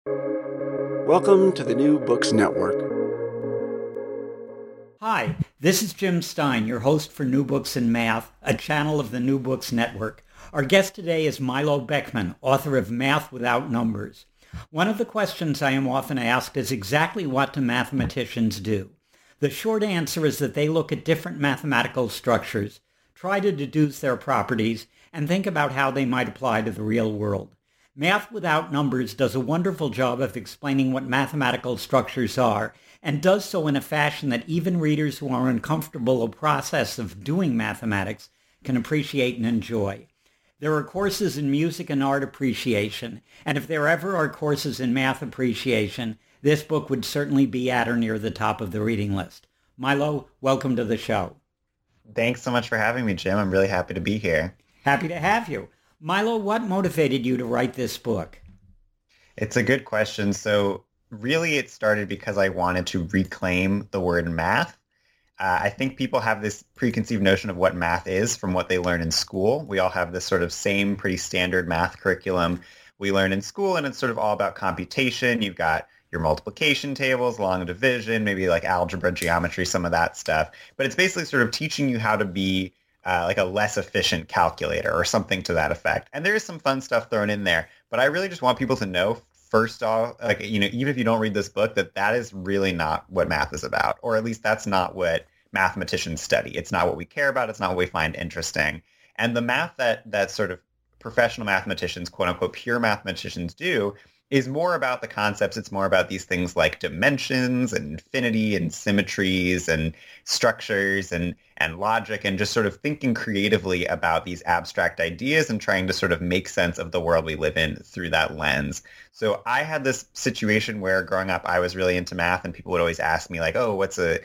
Welcome to the New Books Network. Hi, this is Jim Stein, your host for New Books in Math, a channel of the New Books Network. Our guest today is Milo Beckman, author of Math Without Numbers. One of the questions I am often asked is exactly what do mathematicians do? The short answer is that they look at different mathematical structures, try to deduce their properties, and think about how they might apply to the real world. Math Without Numbers does a wonderful job of explaining what mathematical structures are, and does so in a fashion that even readers who are uncomfortable with the process of doing mathematics can appreciate and enjoy. There are courses in music and art appreciation, and if there ever are courses in math appreciation, this book would certainly be at or near the top of the reading list. Milo, welcome to the show. Thanks so much for having me, Jim. I'm really happy to be here. Happy to have you. Milo, what motivated you to write this book? It's a good question. So really it started because I wanted to reclaim the word math. I think people have this preconceived notion of what math is from what they learn in school. We all have this sort of same pretty standard math curriculum we learn in school, and it's sort of all about computation. You've got your multiplication tables, long division, maybe like algebra, geometry, some of that stuff. But it's basically sort of teaching you how to be like a less efficient calculator or something to that effect. And there is some fun stuff thrown in there. But I really just want people to know, first off, like, even if you don't read this book, that is really not what math is about. Or at least that's not what mathematicians study. It's not what we care about. It's not what we find interesting. And the math that sort of professional mathematicians, quote unquote, pure mathematicians do is more about the concepts. It's more about these things like dimensions and infinity and symmetries and structures and logic, and just sort of thinking creatively about these abstract ideas and trying to sort of make sense of the world we live in through that lens. So I had this situation where growing up, I was really into math, and people would always ask me like, oh, what's a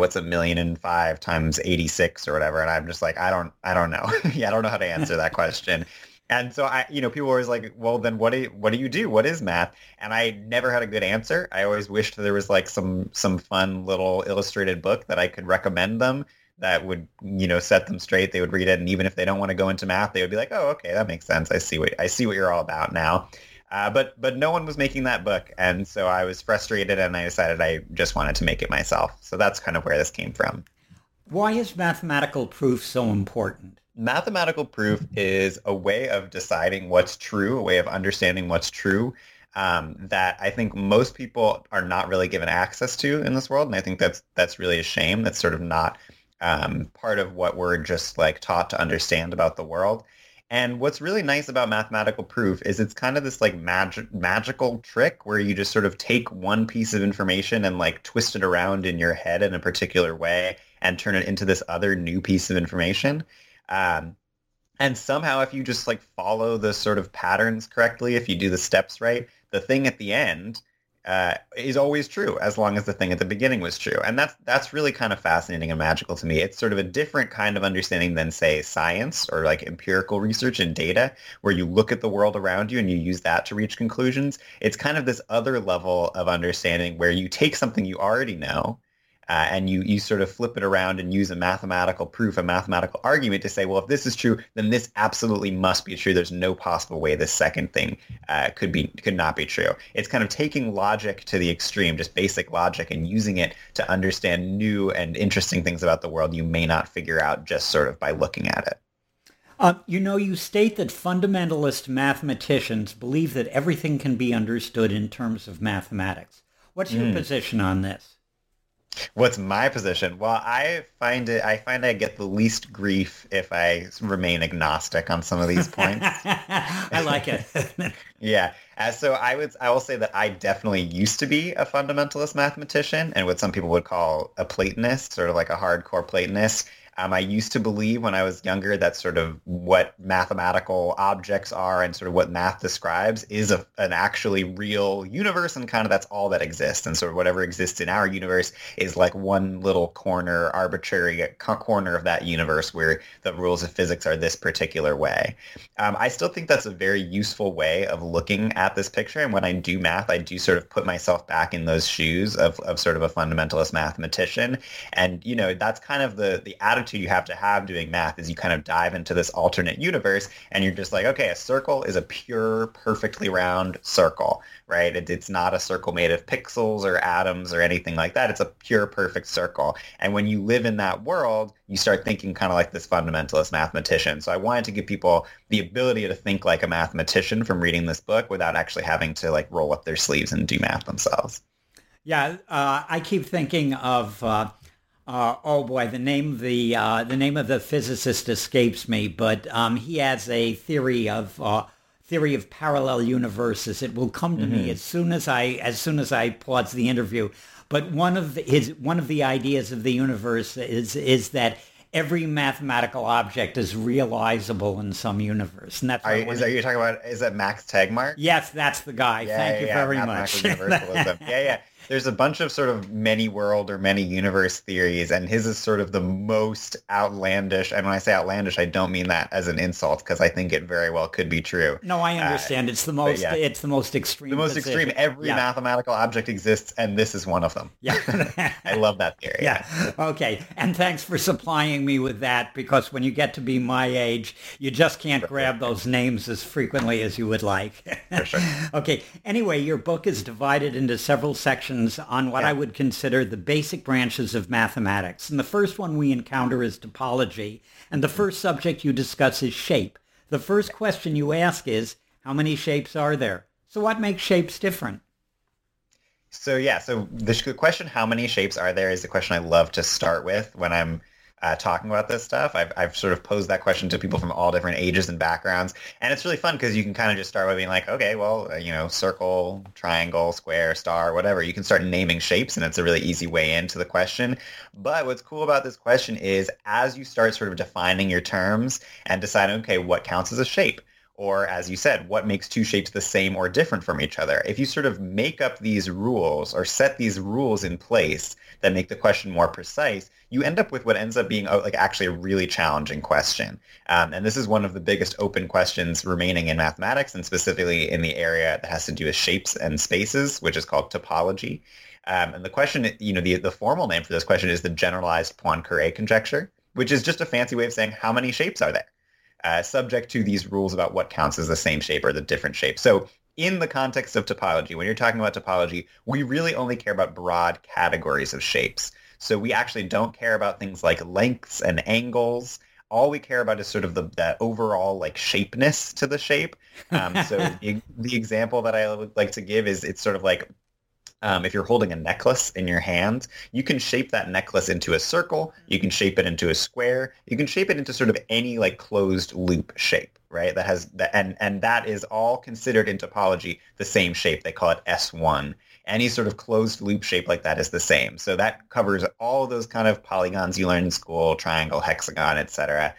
1,000,005 times 86 or whatever? And I'm just like, I don't know. Yeah, I don't know how to answer that question. And so people were always like, well, then what do you do? What is math? And I never had a good answer. I always wished there was like some fun little illustrated book that I could recommend them that would, set them straight. They would read it. And even if they don't want to go into math, they would be like, oh, okay, that makes sense. I see what you're all about now. But no one was making that book. And so I was frustrated, and I decided I just wanted to make it myself. So that's kind of where this came from. Why is mathematical proof so important? Mathematical proof is a way of deciding what's true, a way of understanding what's true, that I think most people are not really given access to in this world. And I think that's really a shame. That's sort of not part of what we're just like taught to understand about the world. And what's really nice about mathematical proof is it's kind of this like magical trick where you just sort of take one piece of information and like twist it around in your head in a particular way and turn it into this other new piece of information. And somehow if you just like follow the sort of patterns correctly, if you do the steps right, the thing at the end is always true, as long as the thing at the beginning was true. And that's really kind of fascinating and magical to me. It's sort of a different kind of understanding than, say, science or like empirical research and data, where you look at the world around you and you use that to reach conclusions. It's kind of this other level of understanding where you take something you already know, and you sort of flip it around and use a mathematical proof, a mathematical argument to say, well, if this is true, then this absolutely must be true. There's no possible way this second thing could not be true. It's kind of taking logic to the extreme, just basic logic, and using it to understand new and interesting things about the world you may not figure out just sort of by looking at it. You state that fundamentalist mathematicians believe that everything can be understood in terms of mathematics. What's your position on this? What's my position? Well, I find I get the least grief if I remain agnostic on some of these points. I like it. Yeah. So I will say that I definitely used to be a fundamentalist mathematician, and what some people would call a Platonist, sort of like a hardcore Platonist. I used to believe when I was younger that sort of what mathematical objects are and sort of what math describes is an actually real universe, and kind of that's all that exists. And sort of whatever exists in our universe is like one little corner, arbitrary corner of that universe where the rules of physics are this particular way. I still think that's a very useful way of looking at this picture. And when I do math, I do sort of put myself back in those shoes of sort of a fundamentalist mathematician. And, that's kind of the attitude attitude you have to have doing math is you kind of dive into this alternate universe and you're just like, okay, a circle is a pure, perfectly round circle, right? It's not a circle made of pixels or atoms or anything like that. It's a pure, perfect circle. And when you live in that world, you start thinking kind of like this fundamentalist mathematician. So I wanted to give people the ability to think like a mathematician from reading this book without actually having to like roll up their sleeves and do math themselves. Yeah, I keep thinking of oh boy, the name of the physicist escapes me, but he has a theory of parallel universes. It will come to me as soon as I pause the interview. But one of the ideas of the universe is that every mathematical object is realizable in some universe, and that's you're talking about? Is that Max Tegmark? Yes, that's the guy. Thank you very much. Universalism. Yeah. There's a bunch of sort of many world or many universe theories, and his is sort of the most outlandish. And when I say outlandish, I don't mean that as an insult, because I think it very well could be true. No, I understand. It's the most extreme. The most position. extreme. Every mathematical object exists, and this is one of them. Yeah. I love that theory. Yeah. Okay. And thanks for supplying me with that, because when you get to be my age, you just can't grab those names as frequently as you would like. For sure. Okay. Anyway, your book is divided into several sections on what I would consider the basic branches of mathematics. And the first one we encounter is topology. And the first subject you discuss is shape. The first question you ask is, how many shapes are there? So what makes shapes different? So the question, how many shapes are there, is the question I love to start with when I'm talking about this stuff. I've sort of posed that question to people from all different ages and backgrounds. And it's really fun because you can kind of just start by being like, okay, well, circle, triangle, square, star, whatever. You can start naming shapes, and it's a really easy way into the question. But what's cool about this question is as you start sort of defining your terms and deciding, okay, what counts as a shape? Or as you said, what makes two shapes the same or different from each other? If you sort of make up these rules or set these rules in place that make the question more precise, you end up with what ends up being like actually a really challenging question. And this is one of the biggest open questions remaining in mathematics, and specifically in the area that has to do with shapes and spaces, which is called topology. And the question, the formal name for this question is the generalized Poincare conjecture, which is just a fancy way of saying how many shapes are there? Subject to these rules about what counts as the same shape or the different shape. So in the context of topology, when you're talking about topology, we really only care about broad categories of shapes. So we actually don't care about things like lengths and angles. All we care about is sort of the overall like shapeness to the shape. So the example that I would like to give is it's sort of like if you're holding a necklace in your hand, you can shape that necklace into a circle. You can shape it into a square. You can shape it into sort of any like closed loop shape, right? That has and that is all considered in topology the same shape. They call it S1. Any sort of closed loop shape like that is the same. So that covers all of those kind of polygons you learn in school, triangle, hexagon, etc.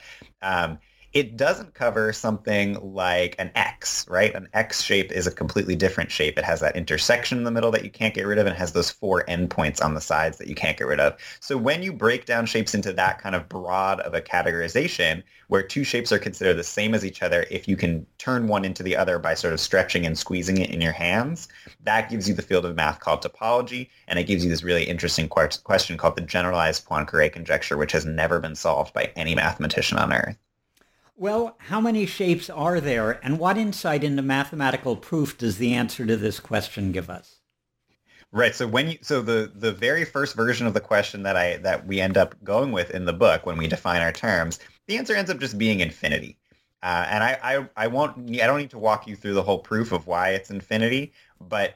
It doesn't cover something like an X, right? An X shape is a completely different shape. It has that intersection in the middle that you can't get rid of, and has those 4 endpoints on the sides that you can't get rid of. So when you break down shapes into that kind of broad of a categorization, where two shapes are considered the same as each other, if you can turn one into the other by sort of stretching and squeezing it in your hands, that gives you the field of math called topology, and it gives you this really interesting question called the generalized Poincare conjecture, which has never been solved by any mathematician on Earth. Well, how many shapes are there, and what insight into mathematical proof does the answer to this question give us? Right. So the very first version of the question that we end up going with in the book when we define our terms, the answer ends up just being infinity. And I don't need to walk you through the whole proof of why it's infinity, but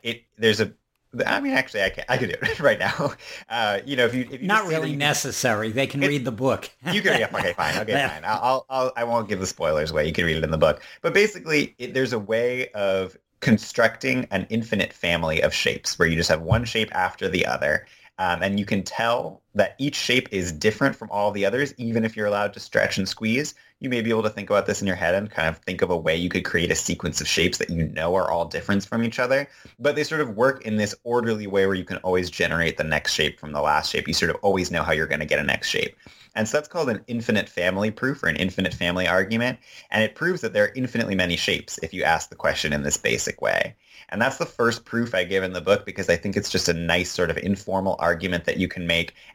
actually, I could do it right now. If you not really necessary. They can read the book. You can. Yeah, okay, fine. I won't give the spoilers away. You can read it in the book. But basically, there's a way of constructing an infinite family of shapes where you just have one shape after the other. And you can tell that each shape is different from all the others, even if you're allowed to stretch and squeeze. You may be able to think about this in your head and kind of think of a way you could create a sequence of shapes that you know are all different from each other. But they sort of work in this orderly way where you can always generate the next shape from the last shape. You sort of always know how you're going to get a next shape. And so that's called an infinite family proof or an infinite family argument. And it proves that there are infinitely many shapes if you ask the question in this basic way. And that's the first proof I give in the book because I think it's just a nice sort of informal argument that you can make. And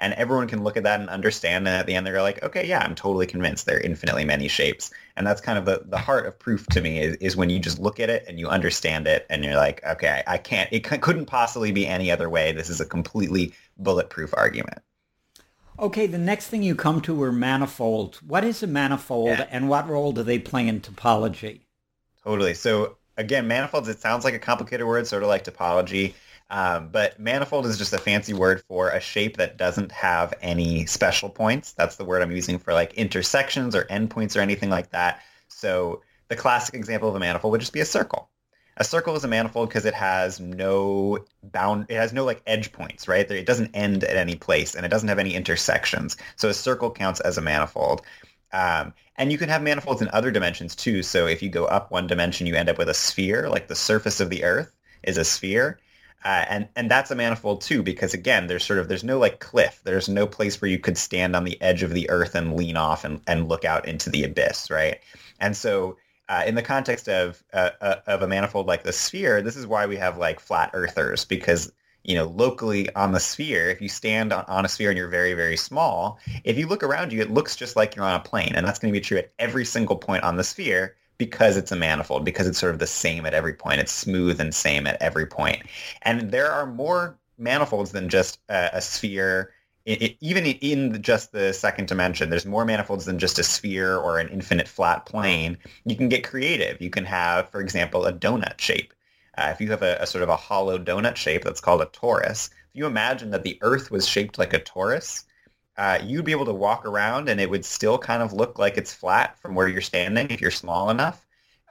And everyone can look at that and understand. And at the end, they're like, okay, yeah, I'm totally convinced there are infinitely many shapes. And that's kind of the heart of proof to me is when you just look at it and you understand it and you're like, okay, couldn't possibly be any other way. This is a completely bulletproof argument. Okay, the next thing you come to are manifolds. What is a manifold and what role do they play in topology? Totally. So again, manifolds, it sounds like a complicated word, sort of like topology. But manifold is just a fancy word for a shape that doesn't have any special points. That's the word I'm using for like intersections or endpoints or anything like that. So the classic example of a manifold would just be a circle. A circle is a manifold because it has no like edge points, right? It doesn't end at any place and it doesn't have any intersections. So a circle counts as a manifold. And you can have manifolds in other dimensions too. So if you go up one dimension, you end up with a sphere, like the surface of the Earth is a sphere. And that's a manifold too, because again, there's no like cliff. There's no place where you could stand on the edge of the Earth and lean off and look out into the abyss, right? And so in the context of a manifold like the sphere, this is why we have like flat earthers, because locally on the sphere, if you stand on a sphere and you're very, very small, if you look around you, it looks just like you're on a plane. And that's going to be true at every single point on the sphere because it's a manifold, because it's sort of the same at every point. It's smooth and same at every point. And there are more manifolds than just a sphere. Even in just the second dimension, there's more manifolds than just a sphere or an infinite flat plane. You can get creative. You can have, for example, a donut shape. If you have a sort of a hollow donut shape that's called a torus, if you imagine that the Earth was shaped like a torus, you'd be able to walk around and it would still kind of look like it's flat from where you're standing if you're small enough.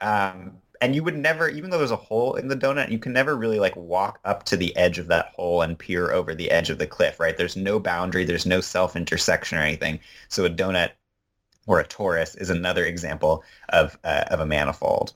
And you would never, even though there's a hole in the donut, you can never really like walk up to the edge of that hole and peer over the edge of the cliff, right? There's no boundary, there's no self-intersection or anything. So a donut or a torus is another example of a manifold.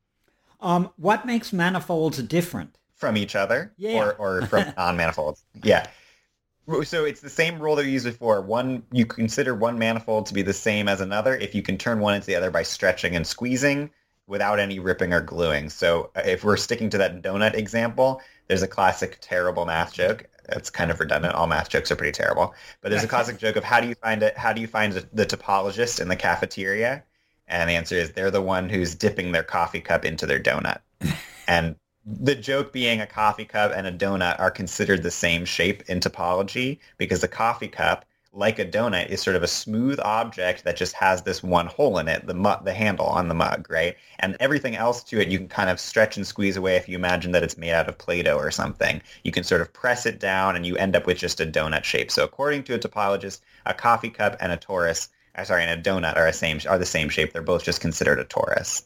What makes manifolds different? From each other? Yeah. Or from non-manifolds? Yeah. So it's the same rule that we used before. You consider one manifold to be the same as another if you can turn one into the other by stretching and squeezing without any ripping or gluing. So if we're sticking to that donut example, there's a classic terrible math joke. It's kind of redundant. All math jokes are pretty terrible. But there's a classic joke of how do you find the topologist in the cafeteria? And the answer is they're the one who's dipping their coffee cup into their donut. And the joke being a coffee cup and a donut are considered the same shape in topology because the coffee cup, like a donut, is sort of a smooth object that just has this one hole in it, the handle on the mug, right? And everything else to it, you can kind of stretch and squeeze away if you imagine that it's made out of Play-Doh or something. You can sort of press it down and you end up with just a donut shape. So according to a topologist, a coffee cup and a donut are the same shape. They're both just considered a torus.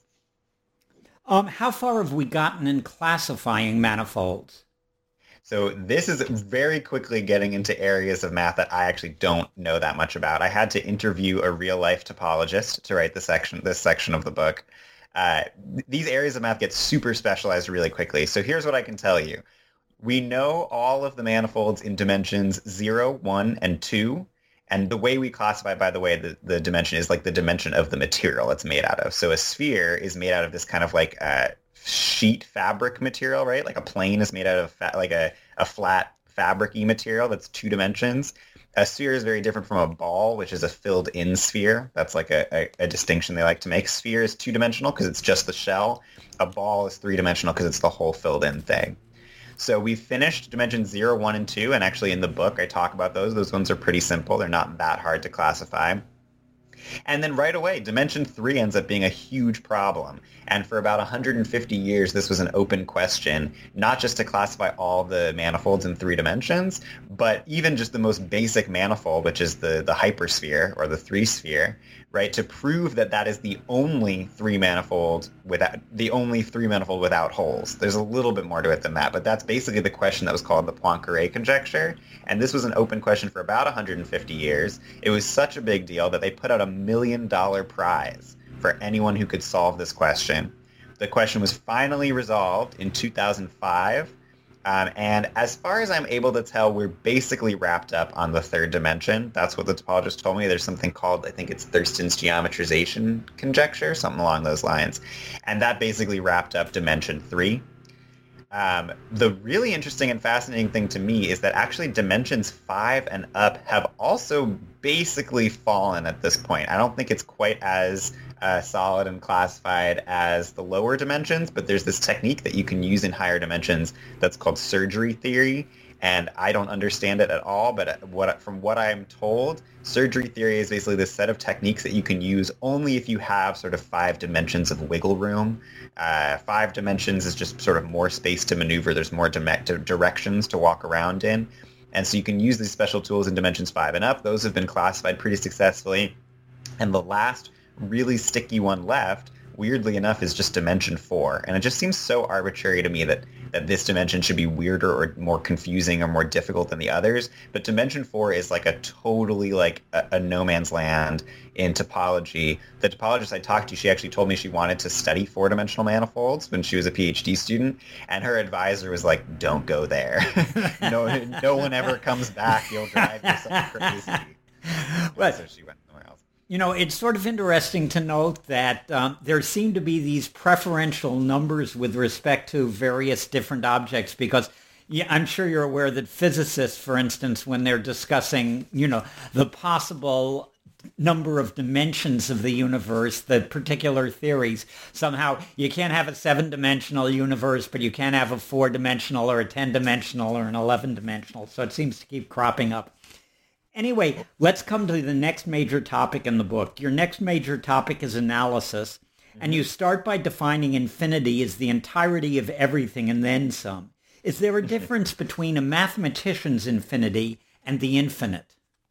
How far have we gotten in classifying manifolds? So this is very quickly getting into areas of math that I actually don't know that much about. I had to interview a real-life topologist to write this section of the book. These areas of math get super specialized really quickly. So here's what I can tell you. We know all of the manifolds in dimensions 0, 1, and 2. And the way we classify, by the way, the dimension is like the dimension of the material it's made out of. So a sphere is made out of this kind of like sheet fabric material, right? Like a plane is made out of a flat fabric-y material that's 2 dimensions. A sphere is very different from a ball, which is a filled-in sphere. That's like a distinction they like to make. Sphere is 2-dimensional because it's just the shell. A ball is 3-dimensional because it's the whole filled-in thing. So we've finished dimensions 0, 1, and 2, and actually in the book I talk about those. Those ones are pretty simple. They're not that hard to classify. And then right away, dimension 3 ends up being a huge problem. And for about 150 years, this was an open question, not just to classify all the manifolds in 3 dimensions, but even just the most basic manifold, which is the hypersphere or the 3-sphere, right? To prove that is the only 3-manifold without holes. There's a little bit more to it than that, but that's basically the question that was called the Poincare conjecture. And this was an open question for about 150 years. It was such a big deal that they put out $1 million prize for anyone who could solve this question. The question was finally resolved in 2005. And as far as I'm able to tell, we're basically wrapped up on the 3rd dimension. That's what the topologist told me. There's something called, I think it's Thurston's geometrization conjecture, something along those lines. And that basically wrapped up dimension 3. The really interesting and fascinating thing to me is that actually dimensions 5 and up have also basically fallen at this point. I don't think it's quite as solid and classified as the lower dimensions, but there's this technique that you can use in higher dimensions that's called surgery theory. And I don't understand it at all, but from what I'm told, surgery theory is basically this set of techniques that you can use only if you have sort of 5 dimensions of wiggle room. 5 dimensions is just sort of more space to maneuver. There's more directions to walk around in. And so you can use these special tools in dimensions 5 and up. Those have been classified pretty successfully. And the last really sticky one left, weirdly enough, is just dimension 4. And it just seems so arbitrary to me that this dimension should be weirder or more confusing or more difficult than the others. But dimension 4 is like a totally like a no man's land in topology. The topologist I talked to, she actually told me she wanted to study 4-dimensional manifolds when she was a PhD student. And her advisor was like, don't go there. No one ever comes back. You'll drive yourself crazy. Right. So she went somewhere else. You know, it's sort of interesting to note that there seem to be these preferential numbers with respect to various different objects because I'm sure you're aware that physicists, for instance, when they're discussing, the possible number of dimensions of the universe, the particular theories, somehow you can't have a 7-dimensional universe, but you can have a 4-dimensional or a 10-dimensional or an 11-dimensional. So it seems to keep cropping up. Anyway, let's come to the next major topic in the book. Your next major topic is analysis, and you start by defining infinity as the entirety of everything and then some. Is there a difference between a mathematician's infinity and the infinite?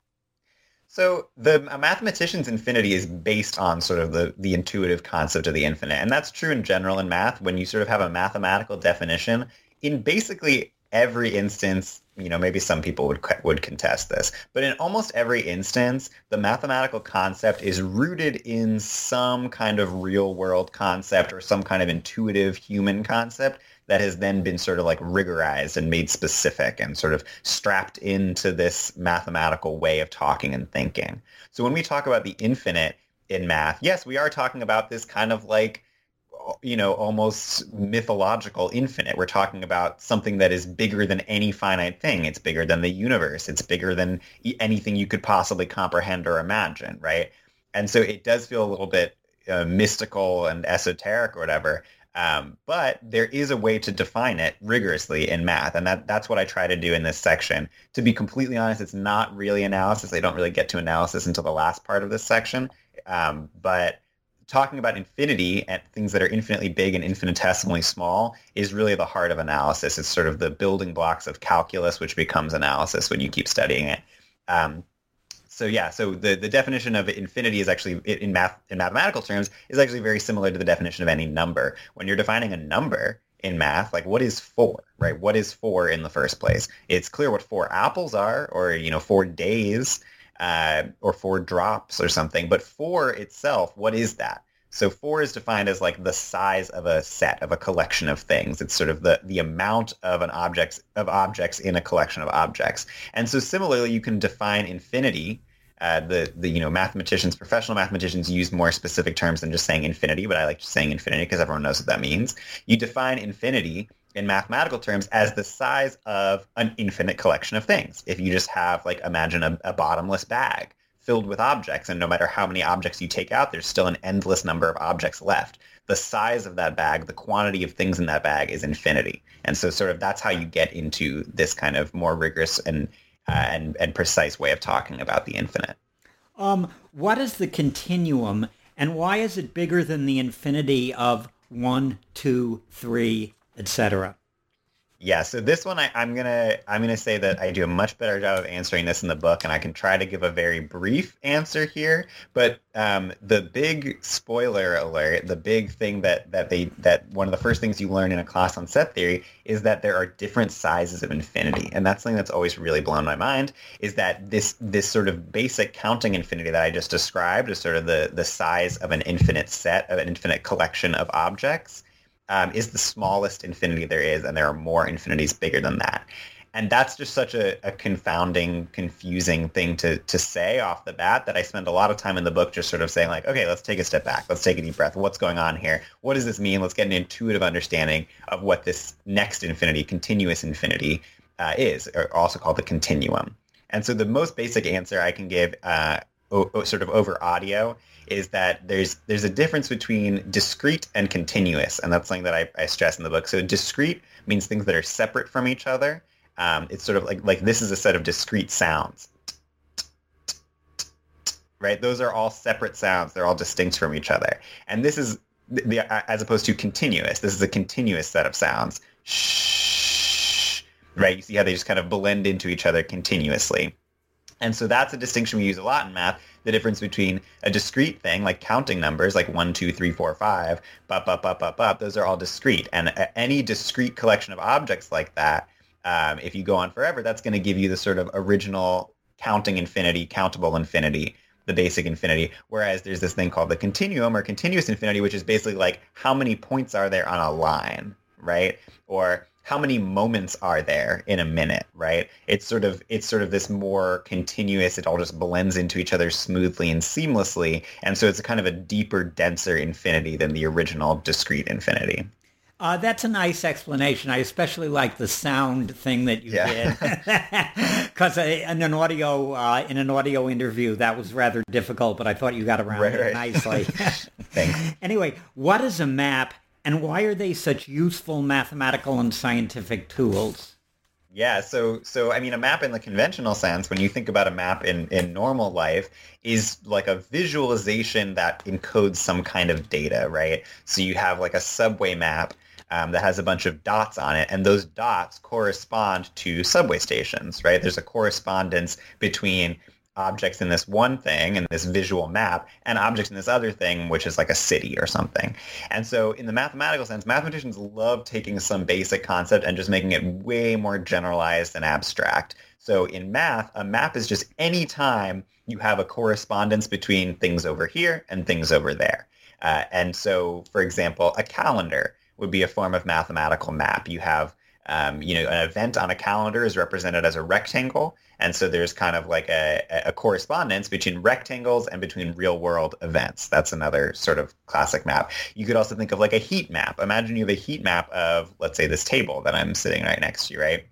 So a mathematician's infinity is based on sort of the intuitive concept of the infinite. And that's true in general in math. When you sort of have a mathematical definition, in basically every instance, maybe some people would contest this, but in almost every instance, the mathematical concept is rooted in some kind of real world concept or some kind of intuitive human concept that has then been sort of like rigorized and made specific and sort of strapped into this mathematical way of talking and thinking. So when we talk about the infinite in math, yes, we are talking about this kind of like, almost mythological infinite. We're talking about something that is bigger than any finite thing. It's bigger than the universe. It's bigger than anything you could possibly comprehend or imagine, right? And so it does feel a little bit mystical and esoteric or whatever. But there is a way to define it rigorously in math. And that's what I try to do in this section. To be completely honest, it's not really analysis. I don't really get to analysis until the last part of this section. But talking about infinity and things that are infinitely big and infinitesimally small is really the heart of analysis. It's sort of the building blocks of calculus, which becomes analysis when you keep studying it. So the definition of infinity is actually, in mathematical terms, is actually very similar to the definition of any number. When you're defining a number in math, like what is 4, right? What is 4 in the first place? It's clear what 4 apples are, or 4 days, or 4 drops or something. But 4 itself, what is that? So 4 is defined as like the size of a set, of a collection of things. It's sort of the amount of objects in a collection of objects. And so similarly, you can define infinity. Professional mathematicians use more specific terms than just saying infinity, but I like saying infinity because everyone knows what that means. You define infinity in mathematical terms as the size of an infinite collection of things. If you just have, like, imagine a bottomless bag filled with objects, and no matter how many objects you take out, there's still an endless number of objects left. The size of that bag, the quantity of things in that bag is infinity. And so sort of that's how you get into this kind of more rigorous and precise way of talking about the infinite. What is the continuum, and why is it bigger than the infinity of 1, 2, 3, etc.? Yeah, so this one I'm gonna say that I do a much better job of answering this in the book, and I can try to give a very brief answer here. But the big spoiler alert, the big thing that one of the first things you learn in a class on set theory is that there are different sizes of infinity, and that's something that's always really blown my mind. Is that this sort of basic counting infinity that I just described is sort of the size of an infinite set, of an infinite collection of objects. Is the smallest infinity there is, and there are more infinities bigger than that. And that's just such a confounding, confusing thing to say off the bat that I spend a lot of time in the book just sort of saying like, okay, let's take a step back. Let's take a deep breath. What's going on here? What does this mean? Let's get an intuitive understanding of what this next infinity, continuous infinity, is, or also called the continuum. And so the most basic answer I can give sort of over audio is that there's a difference between discrete and continuous. And that's something that I stress in the book. So discrete means things that are separate from each other. It's sort of like this is a set of discrete sounds, right? Those are all separate sounds. They're all distinct from each other. And this is, as opposed to continuous, this is a continuous set of sounds. Shh, right? You see how they just kind of blend into each other continuously. And so that's a distinction we use a lot in math, the difference between a discrete thing, like counting numbers, like 1, 2, 3, 4, 5, bop, bop, bop, bop, bop. Those are all discrete. And any discrete collection of objects like that, if you go on forever, that's going to give you the sort of original counting infinity, countable infinity, the basic infinity. Whereas there's this thing called the continuum or continuous infinity, which is basically like how many points are there on a line, right? Or how many moments are there in a minute, right? It's sort of this more continuous, it all just blends into each other smoothly and seamlessly. And so it's a kind of a deeper, denser infinity than the original discrete infinity. That's a nice explanation. I especially like the sound thing that you did, because in an audio interview that was rather difficult, but I thought you got around it nicely. Thanks. Anyway, what is a map, and why are they such useful mathematical and scientific tools? Yeah, so I mean, a map in the conventional sense, when you think about a map in normal life, is like a visualization that encodes some kind of data, right? So you have like a subway map that has a bunch of dots on it, and those dots correspond to subway stations, right? There's a correspondence between objects in this one thing, in this visual map, and objects in this other thing, which is like a city or something. And so in the mathematical sense, mathematicians love taking some basic concept and just making it way more generalized and abstract. So in math, a map is just any time you have a correspondence between things over here and things over there. And so, for example, a calendar would be a form of mathematical map. You have an event on a calendar is represented as a rectangle. And so there's kind of like a correspondence between rectangles and between real world events. That's another sort of classic map. You could also think of like a heat map. Imagine you have a heat map of, let's say, this table that I'm sitting right next to, right?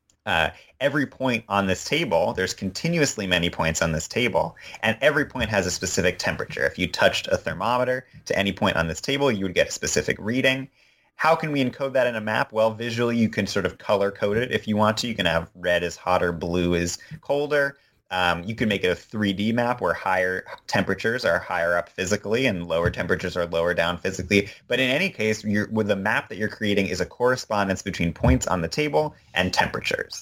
Every point on this table, there's continuously many points on this table, and every point has a specific temperature. If you touched a thermometer to any point on this table, you would get a specific reading. How can we encode that in a map? Well, visually, you can sort of color code it if you want to. You can have red is hotter, blue is colder. You can make it a 3D map where higher temperatures are higher up physically and lower temperatures are lower down physically. But in any case, with the map that you're creating is a correspondence between points on the table and temperatures.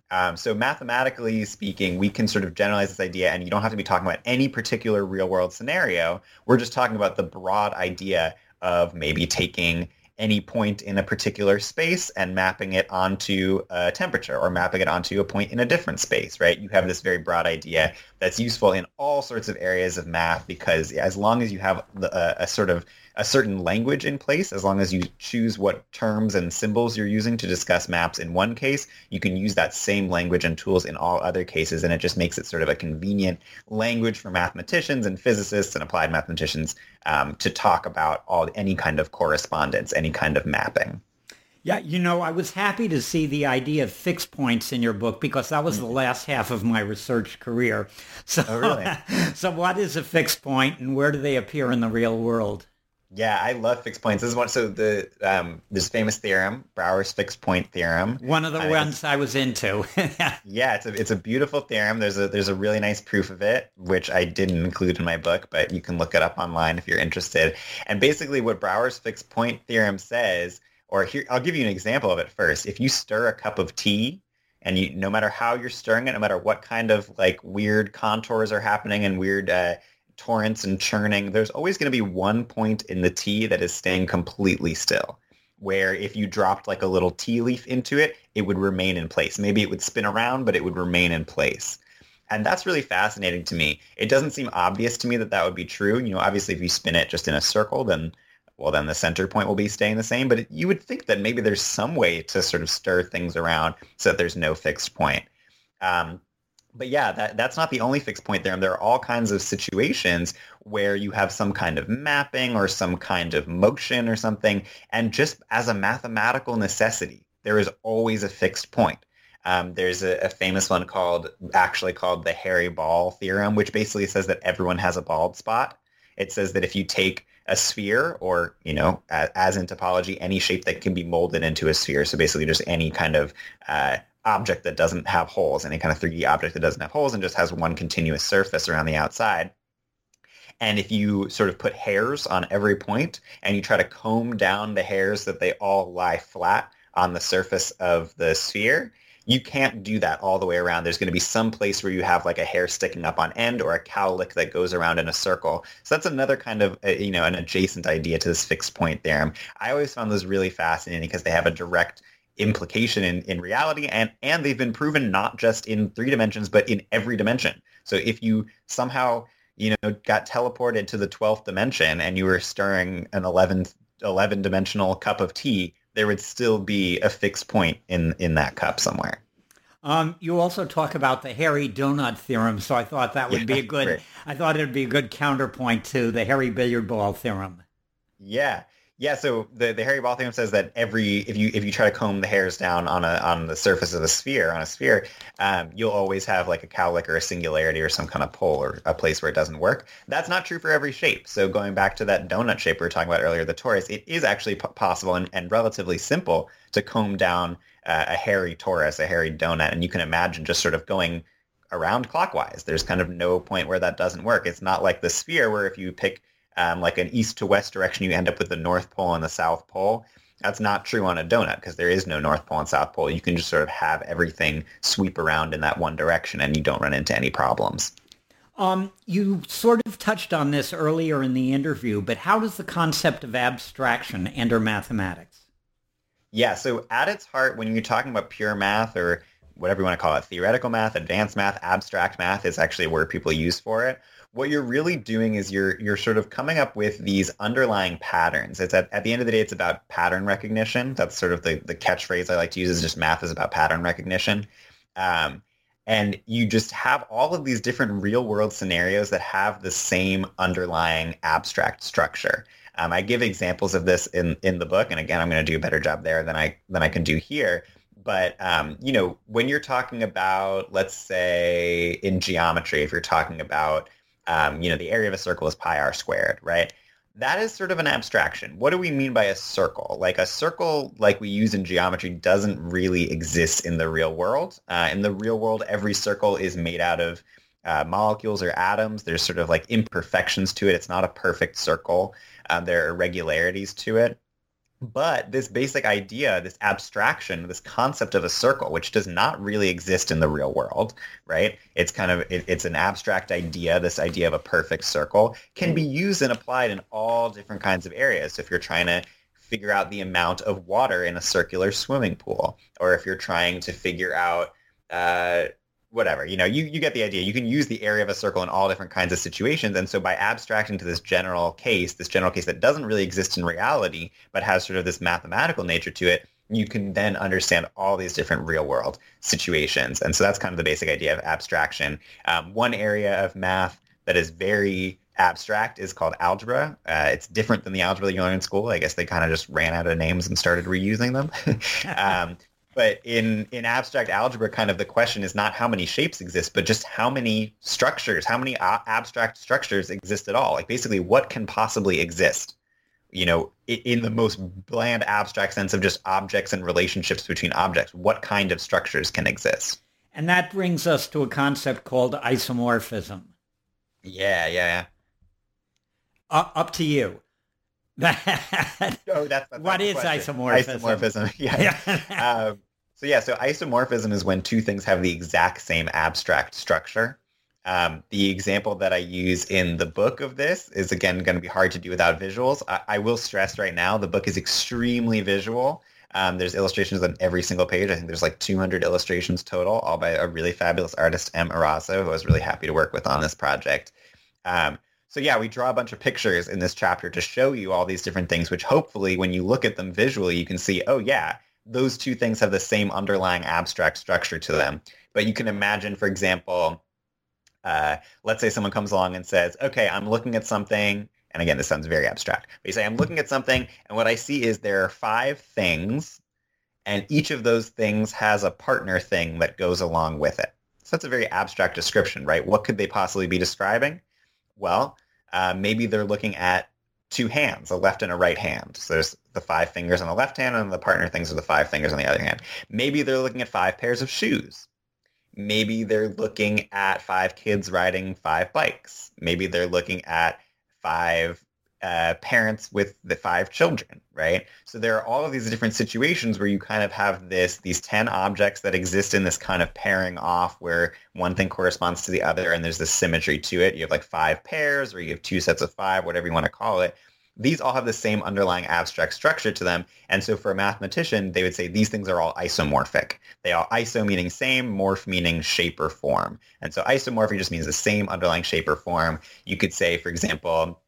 So mathematically speaking, we can sort of generalize this idea, and you don't have to be talking about any particular real-world scenario. We're just talking about the broad idea of maybe taking any point in a particular space and mapping it onto a temperature or mapping it onto a point in a different space, right? You have this very broad idea that's useful in all sorts of areas of math, because as long as you have a certain language in place, as long as you choose what terms and symbols you're using to discuss maps in one case, you can use that same language and tools in all other cases, and it just makes it sort of a convenient language for mathematicians and physicists and applied mathematicians to talk about any kind of correspondence, any kind of mapping. Yeah, I was happy to see the idea of fixed points in your book, because that was the last half of my research career. So, oh, really? So what is a fixed point, and where do they appear in the real world? Yeah, I love fixed points. This is one. So this famous theorem, Brouwer's fixed point theorem. One of the ones I was into. Yeah, it's a beautiful theorem. There's a really nice proof of it, which I didn't include in my book, but you can look it up online if you're interested. And basically, what Brouwer's fixed point theorem says, or here, I'll give you an example of it first. If you stir a cup of tea, and no matter how you're stirring it, no matter what kind of like weird contours are happening and weird torrents and churning, there's always going to be one point in the tea that is staying completely still, where if you dropped like a little tea leaf into it, it would remain in place. Maybe it would spin around, but it would remain in place. And that's really fascinating to me. It doesn't seem obvious to me that would be true. Obviously, if you spin it just in a circle, then well, then the center point will be staying the same. But you would think that maybe there's some way to sort of stir things around so that there's no fixed point. But yeah, that's not the only fixed point theorem. There are all kinds of situations where you have some kind of mapping or some kind of motion or something. And just as a mathematical necessity, there is always a fixed point. There's a famous one called the Harry-Ball theorem, which basically says that everyone has a bald spot. It says that if you take a sphere or, as in topology, any shape that can be molded into a sphere, so basically just any kind of object that doesn't have holes, any kind of 3D object that doesn't have holes and just has one continuous surface around the outside. And if you sort of put hairs on every point and you try to comb down the hairs that they all lie flat on the surface of the sphere, you can't do that all the way around. There's going to be some place where you have like a hair sticking up on end or a cowlick that goes around in a circle. So that's another kind of, an adjacent idea to this fixed point theorem. I always found those really fascinating because they have a direct implication in reality, and they've been proven not just in 3 dimensions, but in every dimension. So if you somehow, got teleported to the 12th dimension and you were stirring an 11-dimensional cup of tea, there would still be a fixed point in that cup somewhere. You also talk about the Harry Donut theorem, so I thought that would be a good. Right. I thought it would be a good counterpoint to the Harry Billiard Ball theorem. Yeah. So the Harry Ball theorem says that if you try to comb the hairs down on the surface of a sphere, you'll always have like a cowlick or a singularity or some kind of pole or a place where it doesn't work. That's not true for every shape. So going back to that donut shape we were talking about earlier, the torus, it is actually possible and relatively simple to comb down a hairy torus, a hairy donut, and you can imagine just sort of going around clockwise. There's kind of no point where that doesn't work. It's not like the sphere where if you pick like an east to west direction, you end up with the North Pole and the South Pole. That's not true on a donut because there is no North Pole and South Pole. You can just sort of have everything sweep around in that one direction and you don't run into any problems. You sort of touched on this earlier in the interview, but how does the concept of abstraction enter mathematics? Yeah, so at its heart, when you're talking about pure math or whatever you want to call it, theoretical math, advanced math, abstract math is actually a word people use for it. What you're really doing is you're sort of coming up with these underlying patterns. It's at the end of the day, it's about pattern recognition. That's sort of the catchphrase I like to use is just math is about pattern recognition. And you just have all of these different real world scenarios that have the same underlying abstract structure. I give examples of this in the book. And again, I'm going to do a better job there than I can do here. But, when you're talking about, let's say in geometry, if you're talking about the area of a circle is pi r squared, right? That is sort of an abstraction. What do we mean by a circle? Like a circle like we use in geometry doesn't really exist in the real world. In the real world, every circle is made out of molecules or atoms. There's sort of like imperfections to it. It's not a perfect circle. There are irregularities to it. But this basic idea, this abstraction, this concept of a circle, which does not really exist in the real world, right? It's it's an abstract idea. This idea of a perfect circle can be used and applied in all different kinds of areas. So if you're trying to figure out the amount of water in a circular swimming pool, or if you're trying to figure out whatever, you get the idea. You can use the area of a circle in all different kinds of situations. And so by abstracting to this general case that doesn't really exist in reality, but has sort of this mathematical nature to it, you can then understand all these different real world situations. And so that's kind of the basic idea of abstraction. One area of math that is very abstract is called algebra. It's different than the algebra you learn in school. I guess they kind of just ran out of names and started reusing them. But in abstract algebra, kind of the question is not how many shapes exist, but just how many structures, how many abstract structures exist at all. Like basically what can possibly exist, in the most bland abstract sense of just objects and relationships between objects. What kind of structures can exist? And that brings us to a concept called isomorphism. Yeah. Up to you. That's what is isomorphism? Isomorphism, yeah. So isomorphism is when two things have the exact same abstract structure. The example that I use in the book of this is, again, going to be hard to do without visuals. I will stress right now, the book is extremely visual. There's illustrations on every single page. I think there's like 200 illustrations total, all by a really fabulous artist, M. Arasso, who I was really happy to work with on this project. So yeah, we draw a bunch of pictures in this chapter to show you all these different things, which hopefully when you look at them visually, you can see, oh yeah, those two things have the same underlying abstract structure to them. But you can imagine, for example, let's say someone comes along and says, okay, I'm looking at something. And again, this sounds very abstract. But you say, I'm looking at something, and what I see is there are 5 things, and each of those things has a partner thing that goes along with it. So that's a very abstract description, right? What could they possibly be describing? Well, maybe they're looking at 2 hands, a left and a right hand. So there's the 5 fingers on the left hand, and the partner things are the 5 fingers on the other hand. Maybe they're looking at 5 pairs of shoes. Maybe they're looking at 5 kids riding 5 bikes. Maybe they're looking at 5 parents with the 5 children, right? So there are all of these different situations where you kind of have these 10 objects that exist in this kind of pairing off where one thing corresponds to the other and there's this symmetry to it. You have like 5 pairs or you have 2 sets of 5, whatever you want to call it. These all have the same underlying abstract structure to them. And so for a mathematician, they would say these things are all isomorphic. They all iso meaning same, morph meaning shape or form. And so isomorphic just means the same underlying shape or form. You could say, for example,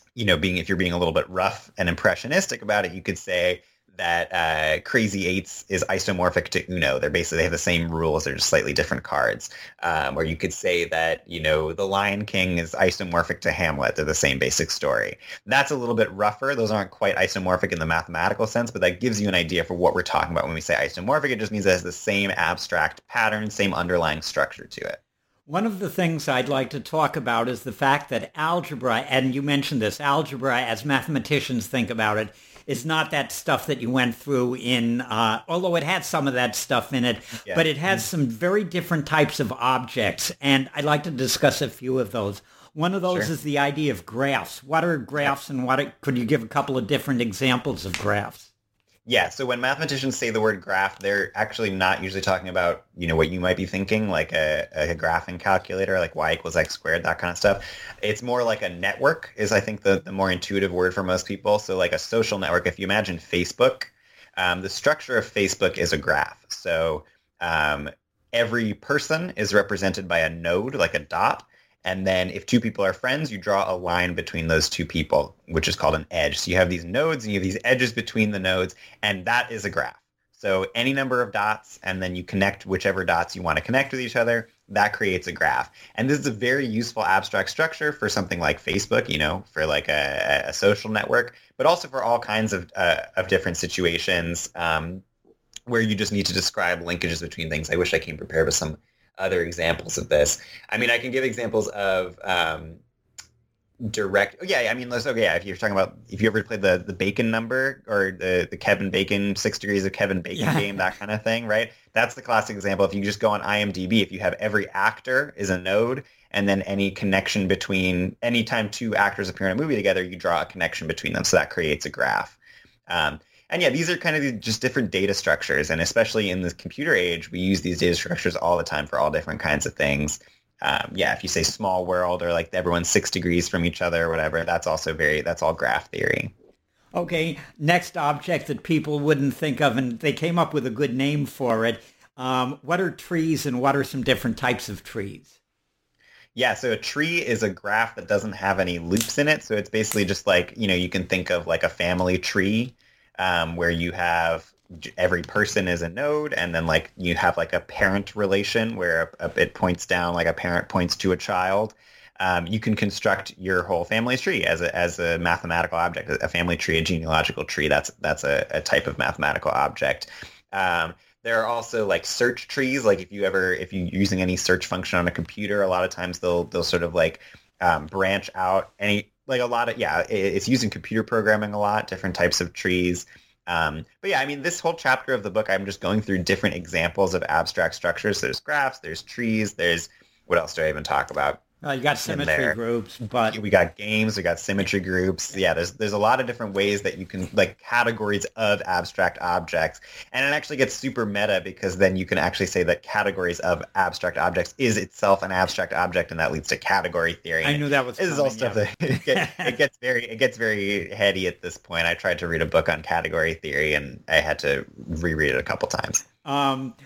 if you're being a little bit rough and impressionistic about it, you could say that Crazy Eights is isomorphic to Uno. They have the same rules. They're just slightly different cards. Or you could say that, The Lion King is isomorphic to Hamlet. They're the same basic story. That's a little bit rougher. Those aren't quite isomorphic in the mathematical sense, but that gives you an idea for what we're talking about when we say isomorphic. It just means it has the same abstract pattern, same underlying structure to it. One of the things I'd like to talk about is the fact that algebra, and you mentioned this, algebra as mathematicians think about it, is not that stuff that you went through in, although it had some of that stuff in it, yeah. But it has some very different types of objects, and I'd like to discuss a few of those. One of those is the idea of graphs. What are graphs, and could you give a couple of different examples of graphs? Yeah, so when mathematicians say the word graph, they're actually not usually talking about, what you might be thinking, like a graphing calculator, like y equals x squared, that kind of stuff. It's more like a network is, I think, the more intuitive word for most people. So like a social network, if you imagine Facebook, the structure of Facebook is a graph. So every person is represented by a node, like a dot. And then if 2 people are friends, you draw a line between those 2 people, which is called an edge. So you have these nodes and you have these edges between the nodes, and that is a graph. So any number of dots, and then you connect whichever dots you want to connect with each other, that creates a graph. And this is a very useful abstract structure for something like Facebook, for like a social network, but also for all kinds of different situations where you just need to describe linkages between things. I wish I came prepared with some other examples of this. I mean, I can give examples of direct. If you're talking about, if you ever played the Bacon number or the Kevin Bacon 6 Degrees of Kevin Bacon game, that kind of thing, right? That's the classic example. If you just go on IMDb, if you have every actor is a node, and then any connection between, anytime 2 actors appear in a movie together, you draw a connection between them. So that creates a graph. And yeah, these are kind of just different data structures. And especially in the computer age, we use these data structures all the time for all different kinds of things. If you say small world or like everyone's 6 degrees from each other or whatever, that's all graph theory. Okay, next object that people wouldn't think of, and they came up with a good name for it. What are trees, and what are some different types of trees? Yeah, so a tree is a graph that doesn't have any loops in it. So it's basically just like, you can think of like a family tree. Where you have every person is a node, and then like you have like a parent relation where it points down, like a parent points to a child. You can construct your whole family's tree as a mathematical object, a family tree, a genealogical tree. That's a type of mathematical object. There are also like search trees. Like if you're using any search function on a computer, a lot of times they'll sort of like branch out it's used in computer programming a lot, different types of trees. But yeah, I mean, this whole chapter of the book, I'm just going through different examples of abstract structures. There's graphs, there's trees, there's, what else do I even talk about? You got symmetry groups, but we got games, we got symmetry groups. Yeah, there's a lot of different ways that you can, like, categories of abstract objects. And it actually gets super meta because then you can actually say that categories of abstract objects is itself an abstract object, and that leads to category theory. I knew that was coming, all stuff that it gets very heady at this point. I tried to read a book on category theory, and I had to reread it a couple times.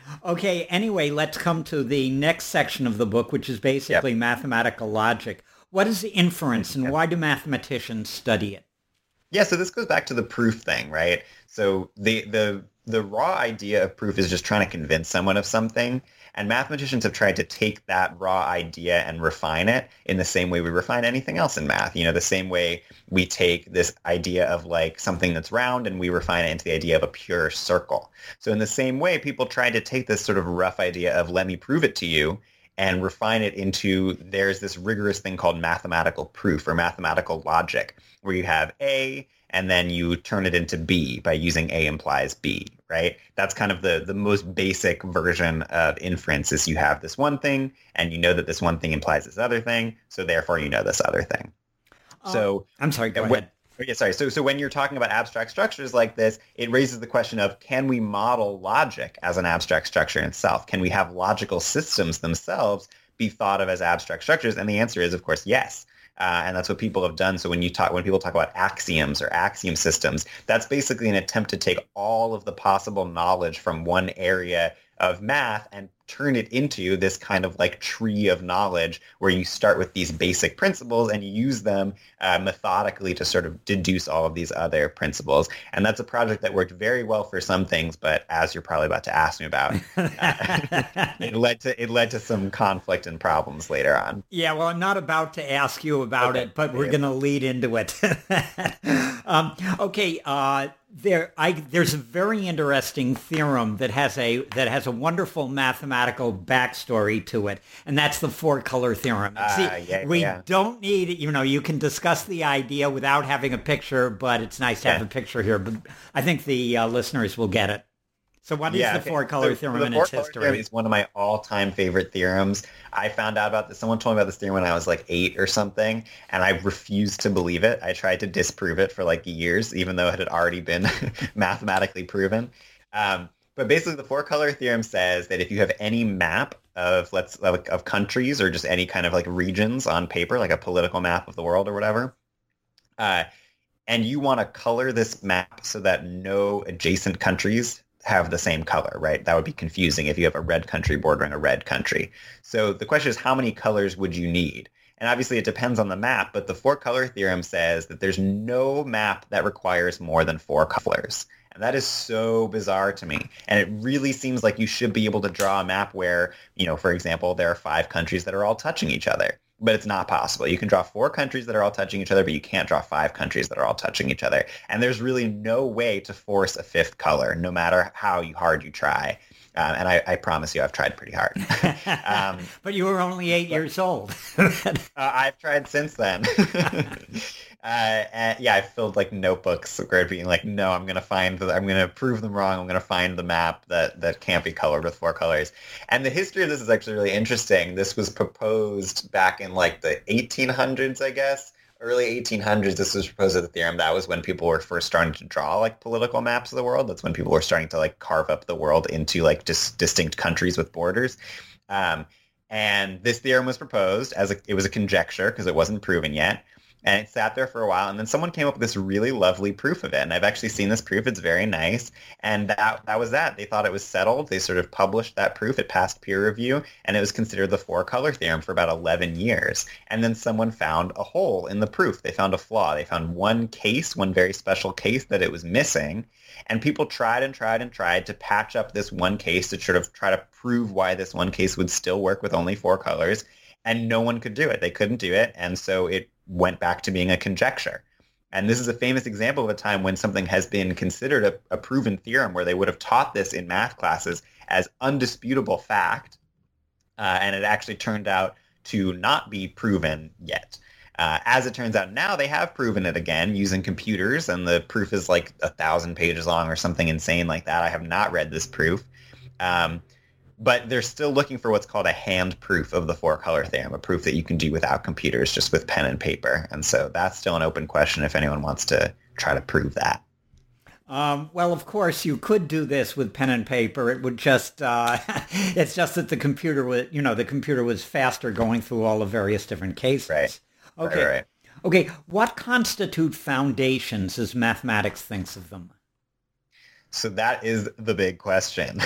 Okay, anyway, let's come to the next section of the book, which is basically mathematical logic. What is inference, and why do mathematicians study it? Yeah, so this goes back to the proof thing, right? So the raw idea of proof is just trying to convince someone of something. And mathematicians have tried to take that raw idea and refine it in the same way we refine anything else in math. You know, the same way we take this idea of like something that's round and we refine it into the idea of a pure circle. So in the same way, people tried to take this sort of rough idea of let me prove it to you and refine it into there's this rigorous thing called mathematical proof or mathematical logic, where you have A and then you turn it into B by using A implies B, right? That's kind of the most basic version of inference is you have this one thing and you know that this one thing implies this other thing, so therefore you know this other thing. So I'm sorry, go ahead. Yeah, sorry. So when you're talking about abstract structures like this, it raises the question of, can we model logic as an abstract structure in itself? Can we have logical systems themselves be thought of as abstract structures? And the answer is, of course, yes. And that's what people have done. So when people talk about axioms or axiom systems, that's basically an attempt to take all of the possible knowledge from one area of math and turn it into this kind of like tree of knowledge where you start with these basic principles and you use them methodically to sort of deduce all of these other principles. And that's a project that worked very well for some things, but as you're probably about to ask me about, it led to some conflict and problems later on. Yeah, well, I'm not about to ask you about it, but we're going to lead into it. There's a very interesting theorem that has a wonderful mathematical backstory to it, and that's the four-color theorem. We don't need, you can discuss the idea without having a picture, but it's nice to have a picture here. But I think the listeners will get it. So what is the four-color theorem in its history? Theorem is one of my all-time favorite theorems. I found out about this. Someone told me about this theorem when I was like 8 or something, and I refused to believe it. I tried to disprove it for like years, even though it had already been mathematically proven. But basically, the four-color theorem says that if you have any map of of countries or just any kind of like regions on paper, like a political map of the world or whatever, and you want to color this map so that no adjacent countries have the same color, right? That would be confusing if you have a red country bordering a red country. So the question is, how many colors would you need? And obviously it depends on the map, but the four-color theorem says that there's no map that requires more than 4 colors. And that is so bizarre to me. And it really seems like you should be able to draw a map where, for example, there are 5 countries that are all touching each other. But it's not possible. You can draw 4 countries that are all touching each other, but you can't draw 5 countries that are all touching each other. And there's really no way to force a 5th color, no matter how hard you try. And I promise you, I've tried pretty hard. But you were only 8 years old. I've tried since then. And I filled like notebooks where being like, no, I'm going to prove them wrong. I'm going to find the map that can't be colored with 4 colors. And the history of this is actually really interesting. This was proposed back in like the 1800s, I guess. Early 1800s, this was proposed as a theorem. That was when people were first starting to draw like political maps of the world. That's when people were starting to like carve up the world into like distinct countries with borders. And this theorem was proposed it was a conjecture because it wasn't proven yet. And it sat there for a while, and then someone came up with this really lovely proof of it. And I've actually seen this proof. It's very nice. And that was that. They thought it was settled. They sort of published that proof. It passed peer review, and it was considered the 4-color theorem for about 11 years. And then someone found a hole in the proof. They found a flaw. They found one very special case that it was missing. And people tried and tried and tried to patch up this one case to sort of try to prove why this one case would still work with only 4 colors. And no one could do it. They couldn't do it. And so it went back to being a conjecture. And this is a famous example of a time when something has been considered a proven theorem where they would have taught this in math classes as undisputable fact. And it actually turned out to not be proven yet. As it turns out now, they have proven it again using computers, and the proof is like 1,000 pages long or something insane like that. I have not read this proof. But they're still looking for what's called a hand proof of the 4-color theorem, a proof that you can do without computers, just with pen and paper. And so that's still an open question if anyone wants to try to prove that. Well, of course, you could do this with pen and paper. It would just, it's just that the computer was faster going through all the various different cases. Right. Okay. Right. Okay. What constitute foundations as mathematics thinks of them? So that is the big question.